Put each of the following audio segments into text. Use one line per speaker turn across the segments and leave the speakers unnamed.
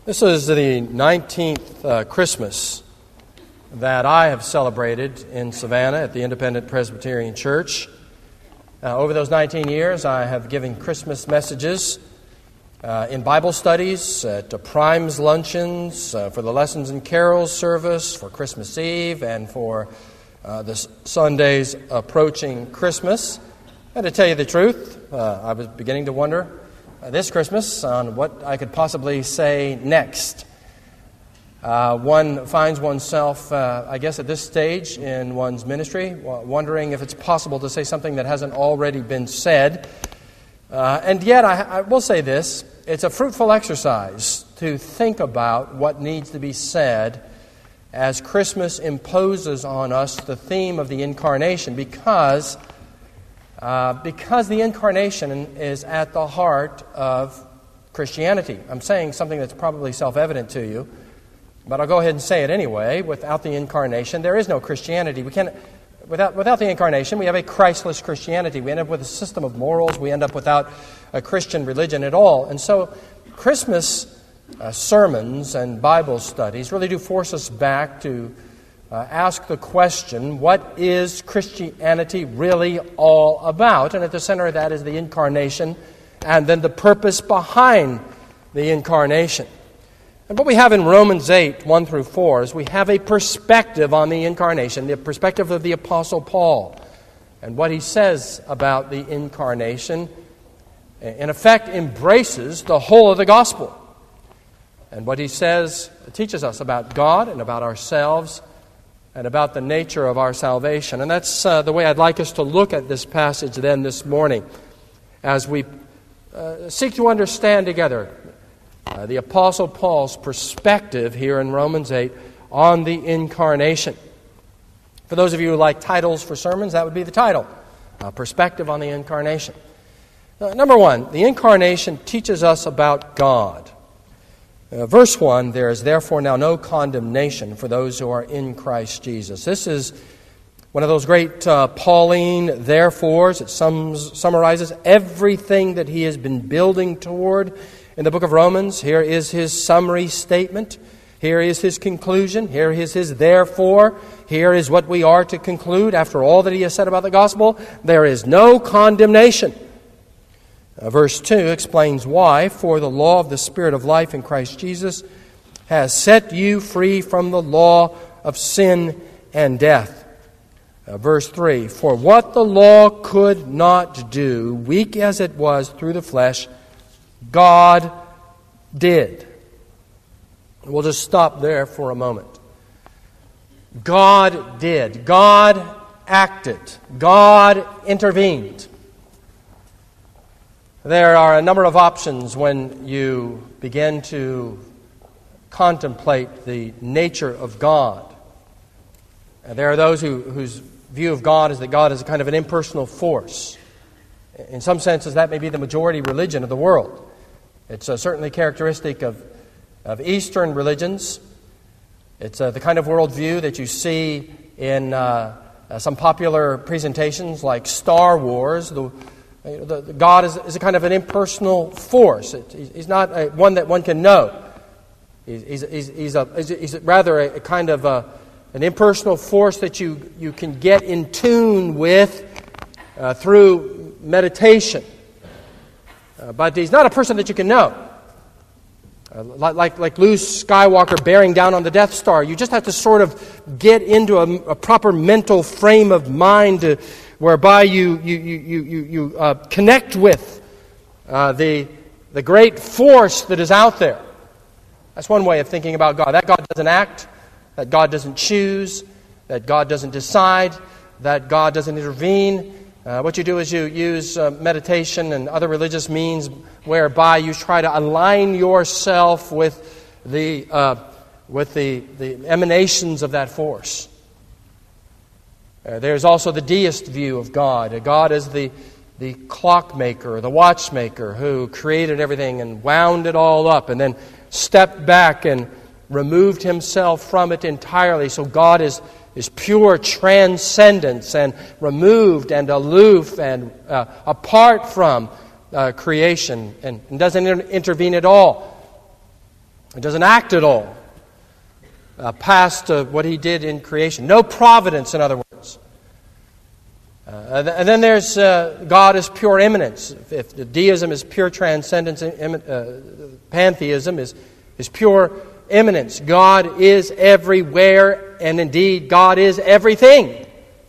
This is the 19th Christmas that I have celebrated in Savannah at the Independent Presbyterian Church. Over those 19 years, I have given Christmas messages in Bible studies, at Primes luncheons, for the Lessons and Carols service, for Christmas Eve, and for the Sundays approaching Christmas. And to tell you the truth, I was beginning to wonder this Christmas on what I could possibly say next. One finds oneself, I guess at this stage in one's ministry, wondering if it's possible to say something that hasn't already been said. And yet, I will say this, it's a fruitful exercise to think about what needs to be said as Christmas imposes on us the theme of the Incarnation, because the Incarnation is at the heart of Christianity. I'm saying something that's probably self-evident to you, but I'll go ahead and say it anyway. Without the Incarnation, there is no Christianity. Without the Incarnation, we have a Christless Christianity. We end up with a system of morals. We end up without a Christian religion at all. And so Christmas sermons and Bible studies really do force us back to ask the question, what is Christianity really all about? And at the center of that is the Incarnation, and then the purpose behind the Incarnation. And what we have in Romans 8, 1 through 4, is we have a perspective on the Incarnation, the perspective of the Apostle Paul. And what he says about the Incarnation, in effect, embraces the whole of the gospel. And what he says teaches us about God and about ourselves and about the nature of our salvation. And that's the way I'd like us to look at this passage then this morning as we seek to understand together the Apostle Paul's perspective here in Romans 8 on the Incarnation. For those of you who like titles for sermons, that would be the title, Perspective on the Incarnation. Number one, the Incarnation teaches us about God. Verse 1, there is therefore now no condemnation for those who are in Christ Jesus. This is one of those great Pauline therefores. It summarizes everything that he has been building toward in the book of Romans. Here is his summary statement. Here is his conclusion. Here is his therefore. Here is what we are to conclude after all that he has said about the gospel. There is no condemnation. Verse 2 explains why. For the law of the Spirit of life in Christ Jesus has set you free from the law of sin and death. Verse 3, for what the law could not do, weak as it was through the flesh, God did. We'll just stop there for a moment. God did. God acted. God intervened. There are a number of options when you begin to contemplate the nature of God. There are those whose view of God is that God is a kind of an impersonal force. In some senses, that may be the majority religion of the world. It's certainly characteristic of Eastern religions. It's the kind of worldview that you see in some popular presentations like Star Wars. The God is a kind of an impersonal force. He's not one that one can know. He's rather a kind of an impersonal force that you can get in tune with through meditation. But he's not a person that you can know. Like Luke Skywalker bearing down on the Death Star, you just have to sort of get into a proper mental frame of mind whereby you connect with the great force that is out there. That's one way of thinking about God. That God doesn't act, that God doesn't choose, that God doesn't decide, that God doesn't intervene. What you do is you use meditation and other religious means whereby you try to align yourself with the emanations of that force. There's also the deist view of God. God is the clockmaker, the watchmaker who created everything and wound it all up and then stepped back and removed himself from it entirely. So God is pure transcendence and removed and aloof and apart from creation and doesn't intervene at all. It doesn't act at all past what He did in creation. No providence, in other words. And then there's God as pure immanence. If the deism is pure transcendence, pantheism is pure immanence. God is everywhere, and indeed God is everything.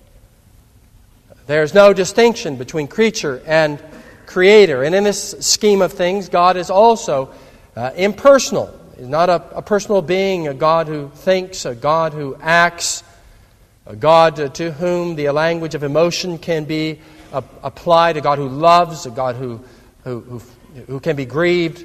There's no distinction between creature and Creator. And in this scheme of things, God is also impersonal. He's not a personal being, a God who thinks, a God who acts, a God to whom the language of emotion can be applied, a God who loves, a God who can be grieved.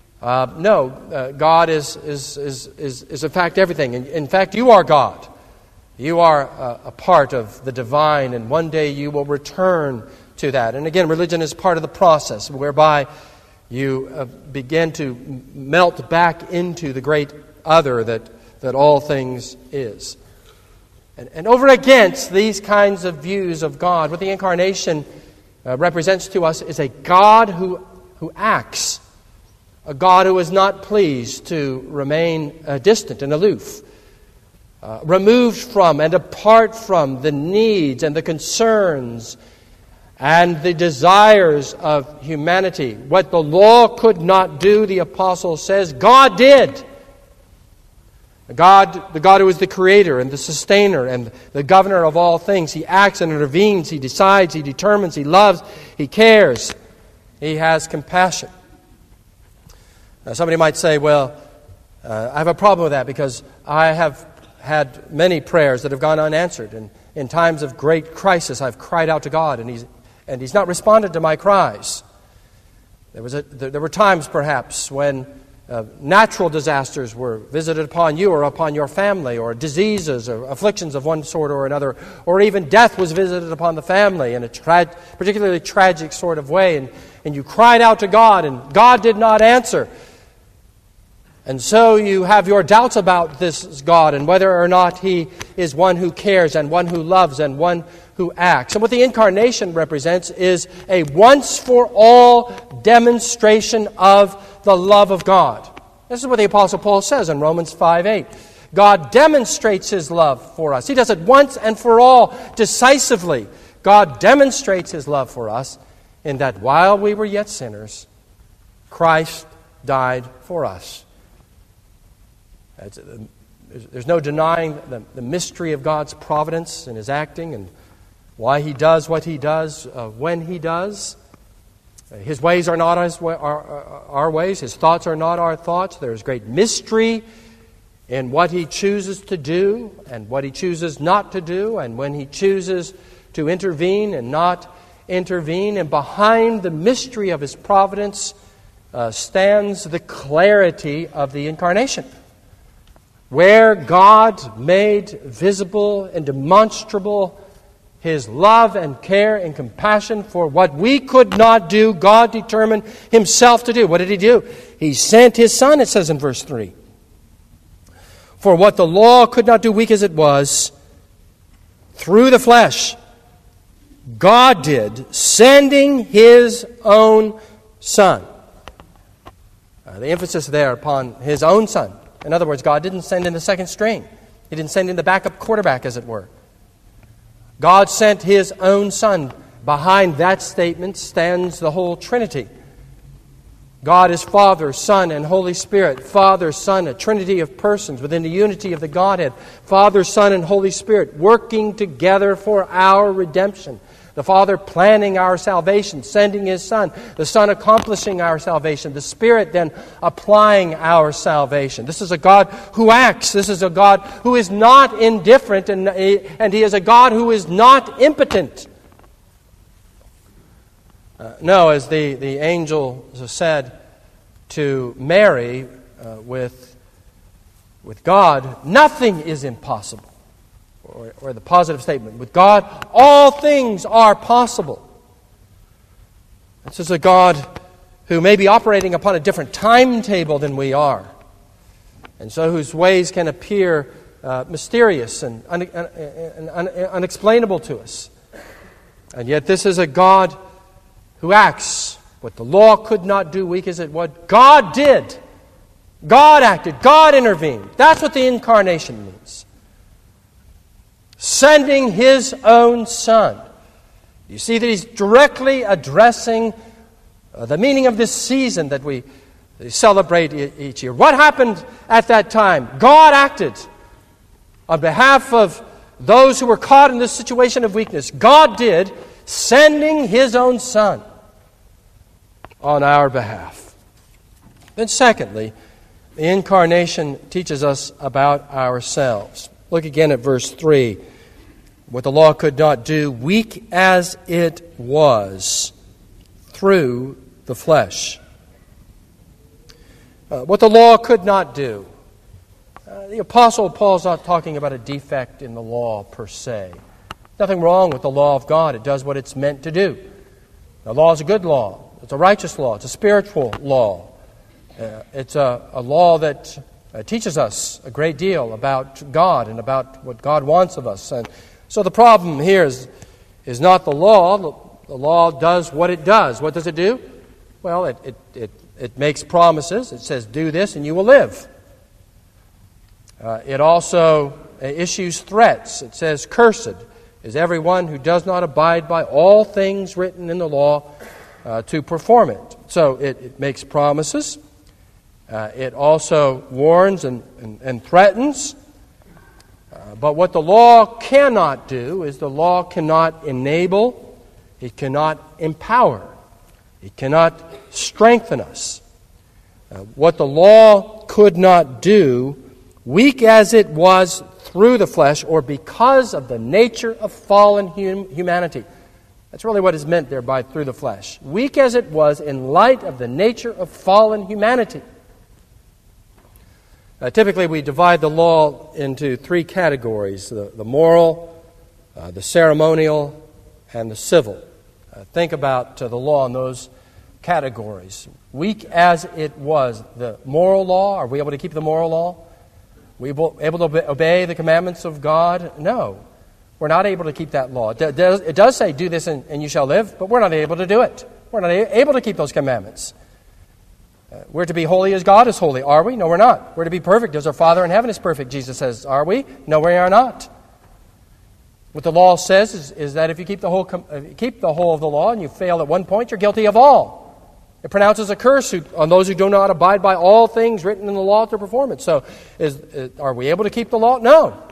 No, God is in fact everything. In fact, you are God. You are a part of the divine, and one day you will return to that. And again, religion is part of the process whereby you begin to melt back into the great other that all things is. And over against these kinds of views of God, what the Incarnation represents to us is a God who acts, a God who is not pleased to remain distant and aloof, removed from and apart from the needs and the concerns and the desires of humanity. What the law could not do, the apostle says, God did. The God who is the creator and the sustainer and the governor of all things. He acts and intervenes. He decides. He determines. He loves. He cares. He has compassion. Now, somebody might say, well, I have a problem with that because I have had many prayers that have gone unanswered. And in times of great crisis, I've cried out to God, and He's not responded to my cries. There were times, perhaps, when natural disasters were visited upon you or upon your family, or diseases or afflictions of one sort or another, or even death was visited upon the family in a particularly tragic sort of way, and you cried out to God, and God did not answer. And so you have your doubts about this God and whether or not He is one who cares and one who loves and one who acts. And what the Incarnation represents is a once-for-all demonstration of the love of God. This is what the Apostle Paul says in Romans 5:8. God demonstrates His love for us. He does it once and for all, decisively. God demonstrates His love for us in that while we were yet sinners, Christ died for us. There's no denying the mystery of God's providence and His acting and why He does what He does when He does. His ways are not our ways. His thoughts are not our thoughts. There's great mystery in what He chooses to do and what He chooses not to do, and when He chooses to intervene and not intervene. And behind the mystery of His providence stands the clarity of the Incarnation, where God made visible and demonstrable His love and care and compassion for what we could not do. God determined Himself to do. What did He do? He sent His Son, it says in verse 3. For what the law could not do, weak as it was, through the flesh, God did, sending His own Son. The emphasis there upon His own Son. In other words, God didn't send in the second string. He didn't send in the backup quarterback, as it were. God sent His own Son. Behind that statement stands the whole Trinity. God is Father, Son, and Holy Spirit. Father, Son, a trinity of persons within the unity of the Godhead. Father, Son, and Holy Spirit working together for our redemption. The Father planning our salvation, sending His Son. The Son accomplishing our salvation. The Spirit then applying our salvation. This is a God who acts. This is a God who is not indifferent, and He is a God who is not impotent. No, as the angel said to Mary, with God, nothing is impossible. Or the positive statement, with God, all things are possible. This is a God who may be operating upon a different timetable than we are, and so whose ways can appear mysterious and unexplainable to us. And yet this is a God who acts. What the law could not do, weak as it was, God did. God acted. God intervened. That's what the incarnation means. Sending His own Son. You see that He's directly addressing the meaning of this season that we celebrate each year. What happened at that time? God acted on behalf of those who were caught in this situation of weakness. God did, sending His own Son on our behalf. Then secondly, the incarnation teaches us about ourselves. Look again at verse 3. What the law could not do, weak as it was, through the flesh. What the law could not do. The Apostle Paul's not talking about a defect in the law per se. Nothing wrong with the law of God. It does what it's meant to do. The law is a good law. It's a righteous law. It's a spiritual law. It's a law that teaches us a great deal about God and about what God wants of us. And so the problem here is not the law. The law does what it does. What does it do? Well, it makes promises. It says, do this and you will live. It also issues threats. It says, cursed is everyone who does not abide by all things written in the law to perform it. So it makes promises. It also warns and threatens. But what the law cannot do is the law cannot enable, it cannot empower, it cannot strengthen us. What the law could not do, weak as it was through the flesh or because of the nature of fallen humanity. That's really what is meant there by through the flesh. Weak as it was in light of the nature of fallen humanity. Typically, we divide the law into three categories: the moral, the ceremonial, and the civil. Think about the law in those categories. Weak as it was, the moral law, are we able to keep the moral law? Are we able to obey the commandments of God? No. We're not able to keep that law. It does say, do this and you shall live, but we're not able to do it. We're not able to keep those commandments. We're to be holy as God is holy. Are we? No, we're not. We're to be perfect as our Father in heaven is perfect, Jesus says. Are we? No, we are not. What the law says is that if you keep the whole of the law and you fail at one point, you're guilty of all. It pronounces a curse on those who do not abide by all things written in the law to perform it. So, are we able to keep the law? No.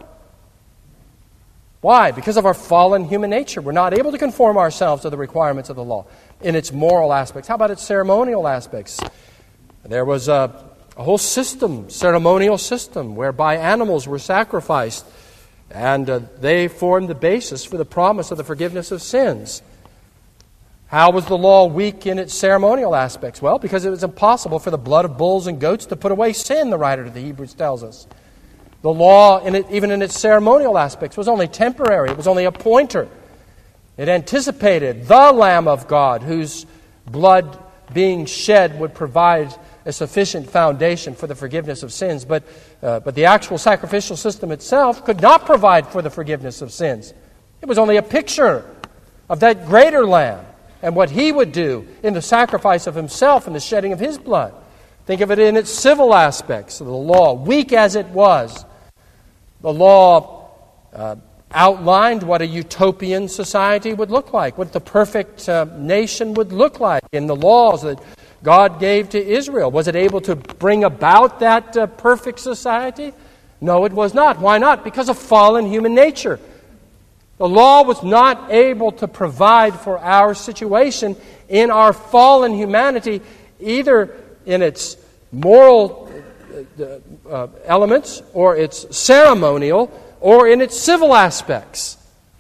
Why? Because of our fallen human nature. We're not able to conform ourselves to the requirements of the law in its moral aspects. How about its ceremonial aspects? There was a whole system, ceremonial system, whereby animals were sacrificed, and they formed the basis for the promise of the forgiveness of sins. How was the law weak in its ceremonial aspects? Well, because it was impossible for the blood of bulls and goats to put away sin, the writer to the Hebrews tells us. The law, even in its ceremonial aspects, was only temporary. It was only a pointer. It anticipated the Lamb of God, whose blood being shed would provide a sufficient foundation for the forgiveness of sins. But the actual sacrificial system itself could not provide for the forgiveness of sins. It was only a picture of that greater Lamb and what He would do in the sacrifice of Himself and the shedding of His blood. Think of it in its civil aspects of the law. Weak as it was, the law outlined what a utopian society would look like, what the perfect nation would look like in the laws that God gave to Israel. Was it able to bring about that perfect society? No, it was not. Why not? Because of fallen human nature. The law was not able to provide for our situation in our fallen humanity, either in its moral elements or its ceremonial or in its civil aspects.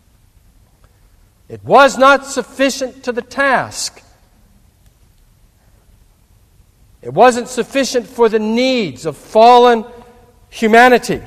It was not sufficient to the task. It wasn't sufficient for the needs of fallen humanity.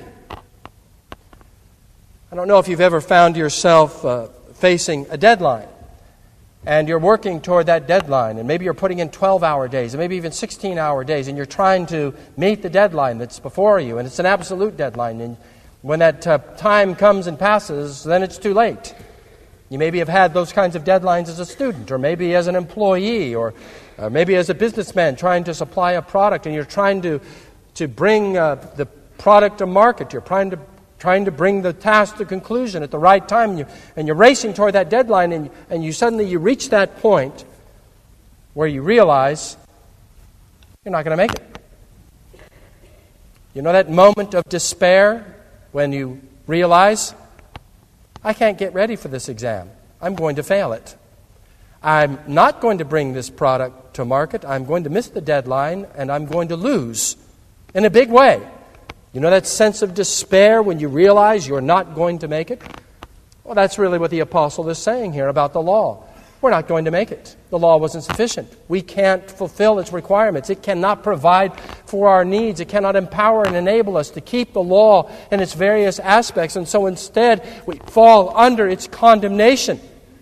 I don't know if you've ever found yourself facing a deadline, and you're working toward that deadline, and maybe you're putting in 12-hour days, and maybe even 16-hour days, and you're trying to meet the deadline that's before you, and it's an absolute deadline, and when that time comes and passes, then it's too late. You maybe have had those kinds of deadlines as a student, or maybe as an employee, or maybe as a businessman trying to supply a product, and you're trying to to bring the product to market. You're trying to bring the task to conclusion at the right time, and you're racing toward that deadline, and you suddenly reach that point where you realize you're not going to make it. You know that moment of despair when you realize, I can't get ready for this exam. I'm going to fail it. I'm not going to bring this product to market. I'm going to miss the deadline, and I'm going to lose in a big way. You know that sense of despair when you realize you're not going to make it? Well, that's really what the apostle is saying here about the law. We're not going to make it. The law wasn't sufficient. We can't fulfill its requirements. It cannot provide for our needs. It cannot empower and enable us to keep the law in its various aspects. And so instead, we fall under its condemnation.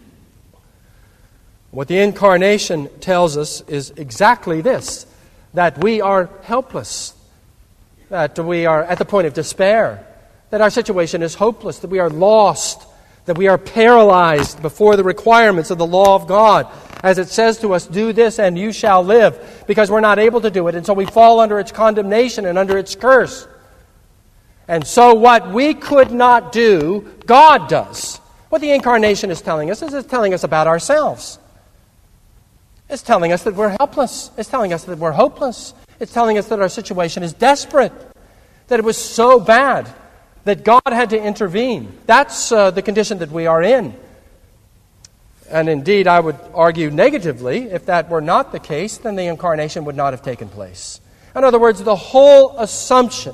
What the incarnation tells us is exactly this, that we are helpless, that we are at the point of despair, that our situation is hopeless, that we are lost, that we are paralyzed before the requirements of the law of God. As it says to us, do this and you shall live, because we're not able to do it. And so we fall under its condemnation and under its curse. And so what we could not do, God does. What the incarnation is telling us is it's telling us about ourselves. It's telling us that we're helpless. It's telling us that we're hopeless. It's telling us that our situation is desperate, that it was so bad that God had to intervene. That's the condition that we are in. And indeed, I would argue negatively, if that were not the case, then the incarnation would not have taken place. In other words, the whole assumption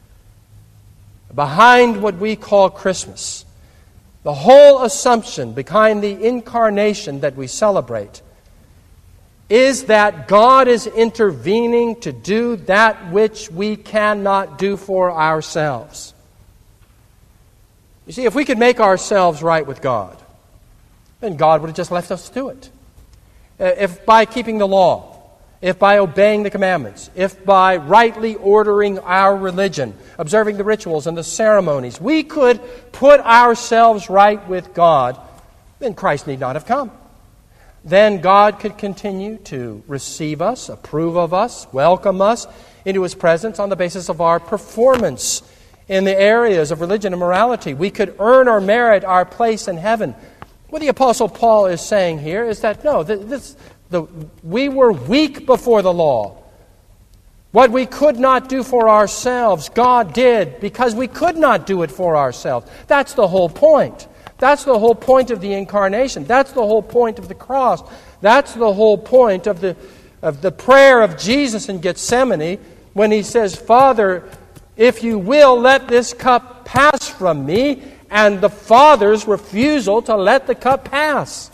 behind what we call Christmas, the whole assumption behind the incarnation that we celebrate, is that God is intervening to do that which we cannot do for ourselves. You see, if we could make ourselves right with God, then God would have just left us to it. If by keeping the law, if by obeying the commandments, if by rightly ordering our religion, observing the rituals and the ceremonies, we could put ourselves right with God, then Christ need not have come. Then God could continue to receive us, approve of us, welcome us into His presence on the basis of our performance in the areas of religion and morality. We could earn or merit our place in heaven. What the Apostle Paul is saying here is that, no, we were weak before the law. What we could not do for ourselves, God did because we could not do it for ourselves. That's the whole point. That's the whole point of the incarnation. That's the whole point of the cross. That's the whole point of the prayer of Jesus in Gethsemane when He says, Father, if you will, let this cup pass from me, and the Father's refusal to let the cup pass.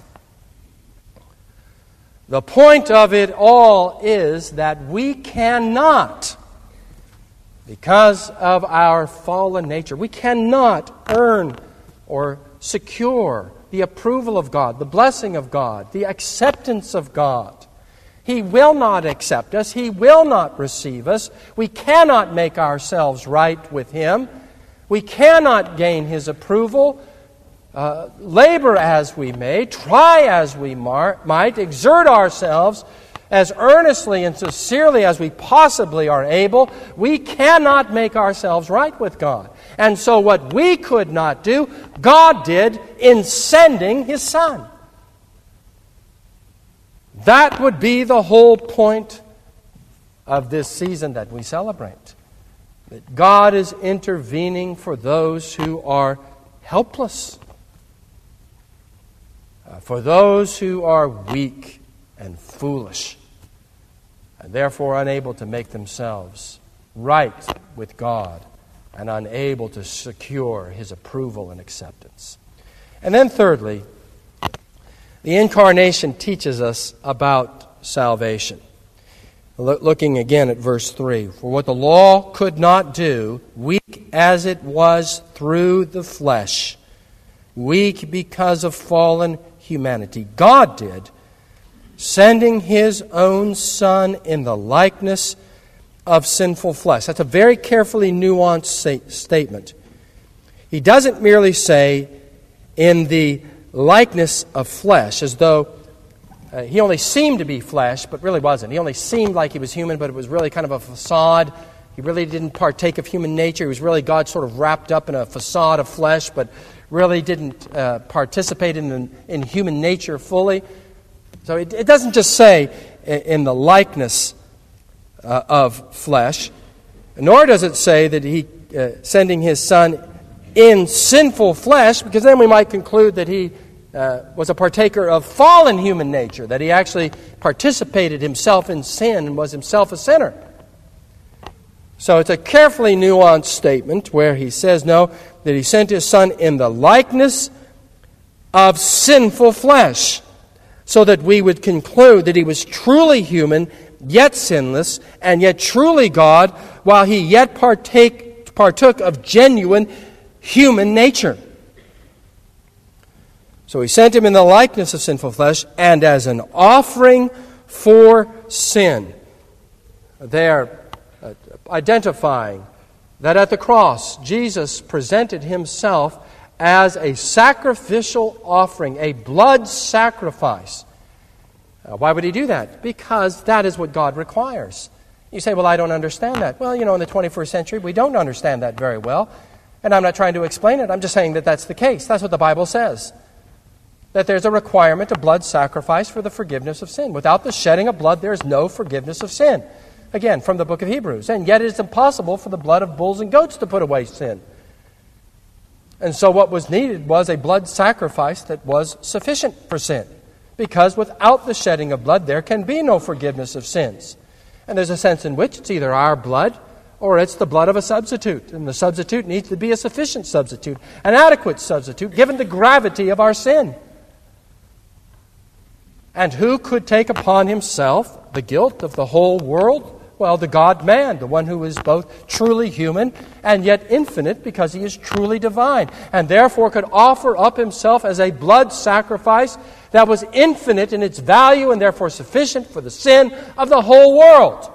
The point of it all is that we cannot, because of our fallen nature, we cannot earn or secure the approval of God, the blessing of God, the acceptance of God. He will not accept us. He will not receive us. We cannot make ourselves right with Him. We cannot gain His approval. Labor as we may, try as we might, exert ourselves as earnestly and sincerely as we possibly are able, we cannot make ourselves right with God. And so what we could not do, God did in sending His Son. That would be the whole point of this season that we celebrate. That God is intervening for those who are helpless, for those who are weak and foolish, and therefore unable to make themselves right with God and unable to secure His approval and acceptance. And then thirdly, the incarnation teaches us about salvation. Looking again at verse 3, for what the law could not do, weak as it was through the flesh, weak because of fallen humanity, God did, sending His own Son in the likeness of sinful flesh. That's a very carefully nuanced statement. He doesn't merely say in the likeness of flesh, as though He only seemed to be flesh, but really wasn't. He only seemed like He was human, but it was really kind of a facade He really didn't partake of human nature. He was really God sort of wrapped up in a facade of flesh, but really didn't participate in human nature fully. So it doesn't just say in the likeness of flesh, nor does it say that he sending his Son in sinful flesh, because then we might conclude that he was a partaker of fallen human nature, that he actually participated himself in sin and was himself a sinner. So it's a carefully nuanced statement where he says, no, that he sent his Son in the likeness of sinful flesh, so that we would conclude that he was truly human, yet sinless, and yet truly God, while he yet partook of genuine human nature. So he sent him in the likeness of sinful flesh, and as an offering for sin. They are identifying that at the cross, Jesus presented himself as a sacrificial offering, a blood sacrifice. Why would he do that? Because that is what God requires. You say, well, I don't understand that. Well, in the 21st century, we don't understand that very well. And I'm not trying to explain it. I'm just saying that that's the case. That's what the Bible says. That there's a requirement of blood sacrifice for the forgiveness of sin. Without the shedding of blood, there is no forgiveness of sin. Again, from the book of Hebrews. And yet it is impossible for the blood of bulls and goats to put away sin. And so what was needed was a blood sacrifice that was sufficient for sin. Because without the shedding of blood, there can be no forgiveness of sins. And there's a sense in which it's either our blood or it's the blood of a substitute. And the substitute needs to be a sufficient substitute, an adequate substitute, given the gravity of our sin. And who could take upon himself the guilt of the whole world? Well, the God-man, the one who is both truly human and yet infinite because he is truly divine, and therefore could offer up himself as a blood sacrifice that was infinite in its value and therefore sufficient for the sin of the whole world.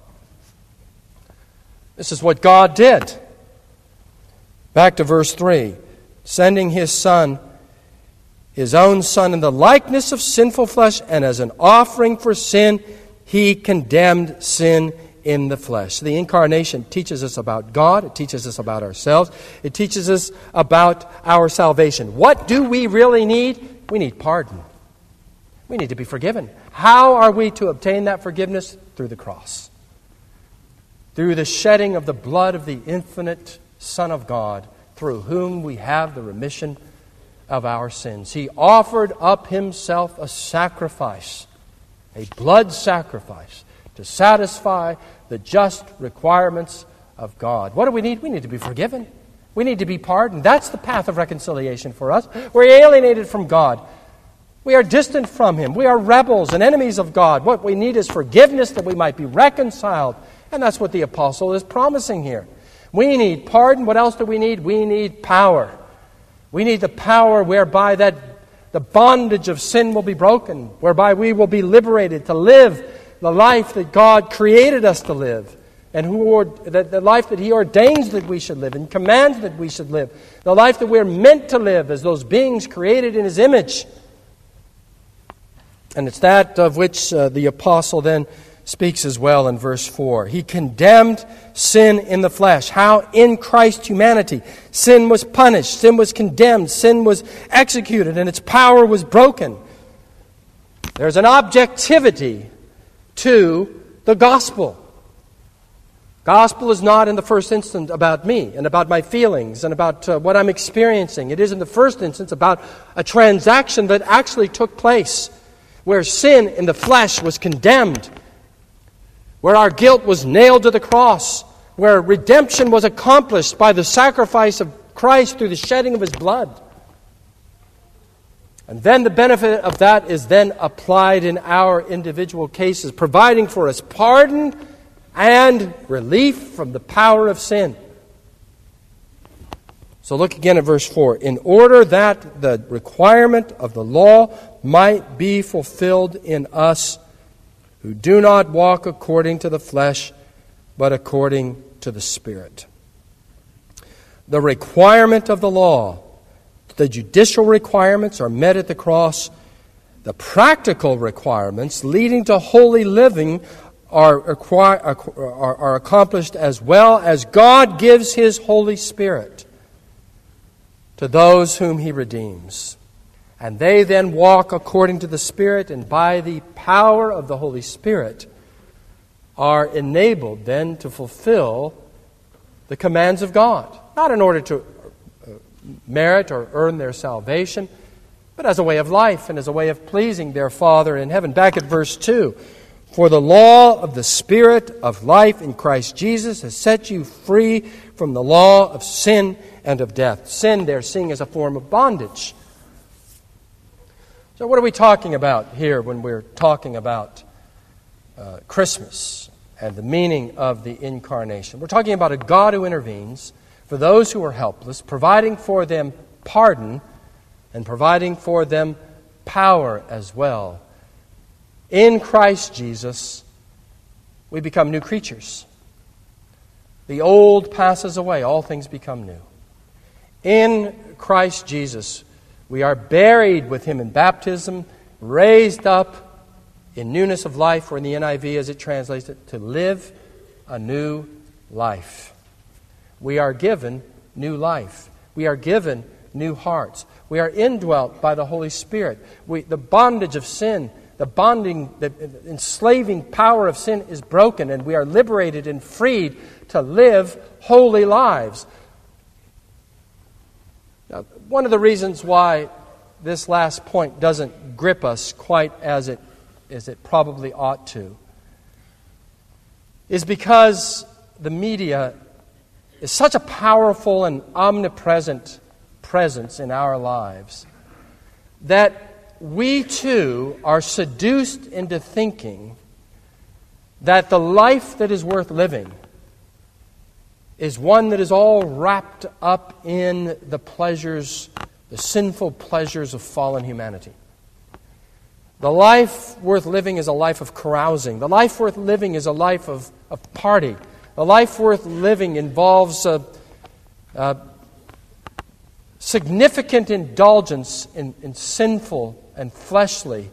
This is what God did. Back to verse 3. Sending his Son, his own Son, in the likeness of sinful flesh, and as an offering for sin, he condemned sin in the flesh. The incarnation teaches us about God. It teaches us about ourselves. It teaches us about our salvation. What do we really need? We need pardon. We need to be forgiven. How are we to obtain that forgiveness? Through the cross. Through the shedding of the blood of the infinite Son of God, through whom we have the remission of our sins. He offered up himself a sacrifice, a blood sacrifice, to satisfy the just requirements of God. What do we need? We need to be forgiven. We need to be pardoned. That's the path of reconciliation for us. We're alienated from God. We are distant from him. We are rebels and enemies of God. What we need is forgiveness that we might be reconciled. And that's what the apostle is promising here. We need pardon. What else do we need? We need power. We need the power whereby that the bondage of sin will be broken, whereby we will be liberated to live the life that God created us to live, and the life that he ordains that we should live and commands that we should live, the life that we're meant to live as those beings created in his image. And it's that of which the apostle then speaks as well in verse 4. He condemned sin in the flesh. How? In Christ's humanity. Sin was punished. Sin was condemned. Sin was executed, and its power was broken. There's an objectivity to the gospel. Gospel is not in the first instance about me and about my feelings and about what I'm experiencing. It is in the first instance about a transaction that actually took place, where sin in the flesh was condemned, where our guilt was nailed to the cross, where redemption was accomplished by the sacrifice of Christ through the shedding of his blood. And then the benefit of that is then applied in our individual cases, providing for us pardon and relief from the power of sin. So look again at verse 4. In order that the requirement of the law might be fulfilled in us, who do not walk according to the flesh, but according to the Spirit. The requirement of the law, the judicial requirements, are met at the cross. The practical requirements leading to holy living are accomplished as well as God gives His Holy Spirit to those whom He redeems. And they then walk according to the Spirit, and by the power of the Holy Spirit are enabled then to fulfill the commands of God. Not in order to merit or earn their salvation, but as a way of life and as a way of pleasing their Father in heaven. Back at verse 2, "For the law of the Spirit of life in Christ Jesus has set you free from the law of sin and of death." Sin there, seeing as a form of bondage. So what are we talking about here when we're talking about Christmas and the meaning of the incarnation? We're talking about a God who intervenes for those who are helpless, providing for them pardon and providing for them power as well. In Christ Jesus, we become new creatures. The old passes away, all things become new. In Christ Jesus, we are buried with Him in baptism, raised up in newness of life, or in the NIV as it translates it, to live a new life. We are given new life. We are given new hearts. We are indwelt by the Holy Spirit. The bondage of sin, the enslaving power of sin is broken, and we are liberated and freed to live holy lives. Now, one of the reasons why this last point doesn't grip us quite as it probably ought to is because the media is such a powerful and omnipresent presence in our lives that we too are seduced into thinking that the life that is worth living is one that is all wrapped up in the pleasures, the sinful pleasures of fallen humanity. The life worth living is a life of carousing. The life worth living is a life of party. The life worth living involves significant indulgence in sinful and fleshly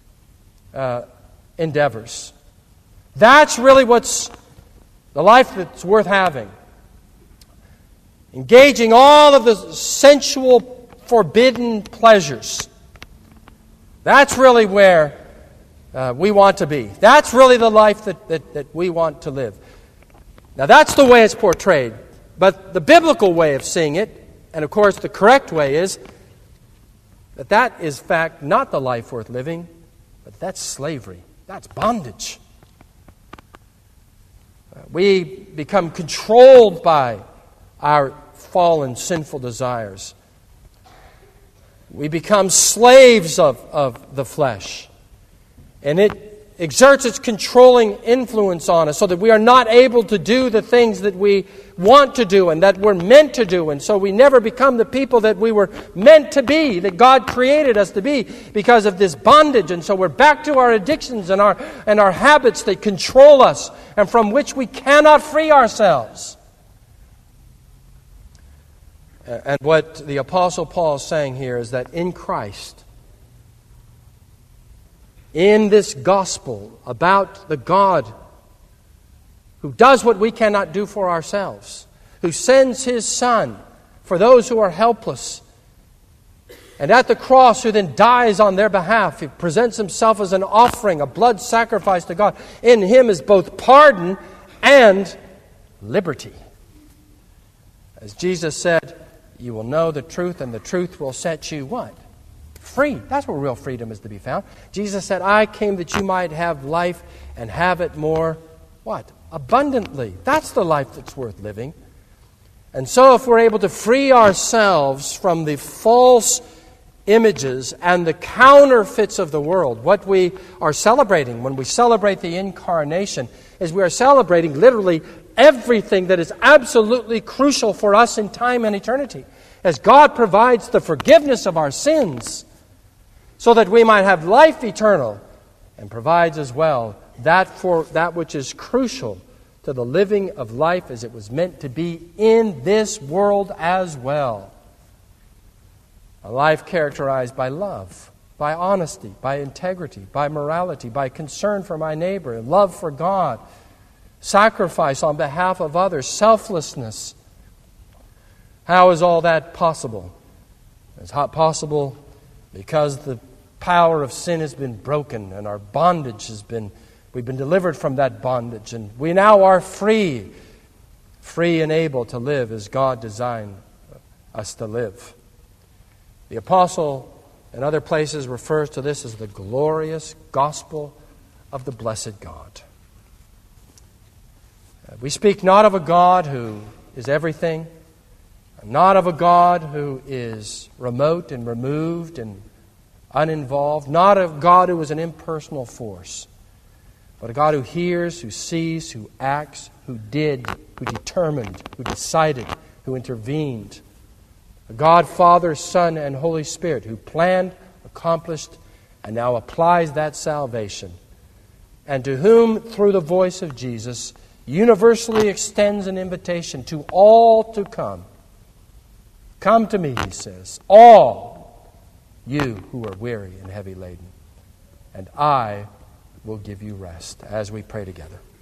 endeavors. That's really what's the life that's worth having. Engaging all of the sensual, forbidden pleasures. That's really where we want to be. That's really the life that we want to live. Now that's the way it's portrayed. But the biblical way of seeing it, and of course the correct way, is that is, in fact, not the life worth living, but that's slavery. That's bondage. We become controlled by our fallen, sinful desires. We become slaves of the flesh. And it exerts its controlling influence on us so that we are not able to do the things that we want to do and that we're meant to do. And so we never become the people that we were meant to be, that God created us to be, because of this bondage. And so we're back to our addictions and our habits that control us and from which we cannot free ourselves. And what the Apostle Paul is saying here is that in Christ, in this gospel about the God who does what we cannot do for ourselves, who sends His Son for those who are helpless, and at the cross who then dies on their behalf, He presents Himself as an offering, a blood sacrifice to God. In Him is both pardon and liberty. As Jesus said, you will know the truth, and the truth will set you what? Free. That's where real freedom is to be found. Jesus said, I came that you might have life and have it more, what? Abundantly. That's the life that's worth living. And so if we're able to free ourselves from the false images and the counterfeits of the world, what we are celebrating when we celebrate the incarnation is we are celebrating literally everything that is absolutely crucial for us in time and eternity. As God provides the forgiveness of our sins so that we might have life eternal, and provides as well that which is crucial to the living of life as it was meant to be in this world as well. A life characterized by love by honesty, by integrity, by morality, by concern for my neighbor, and love for God, sacrifice on behalf of others, selflessness. How is all that possible? It's possible because the power of sin has been broken and our bondage we've been delivered from that bondage, and we now are free and able to live as God designed us to live. The apostle in other places refers to this as the glorious gospel of the blessed God. We speak not of a God who is everything, not of a God who is remote and removed and uninvolved, not of God who is an impersonal force, but a God who hears, who sees, who acts, who did, who determined, who decided, who intervened. A God, Father, Son, and Holy Spirit who planned, accomplished, and now applies that salvation, and to whom, through the voice of Jesus, universally extends an invitation to all to come. Come to me, he says, all you who are weary and heavy laden, and I will give you rest, as we pray together.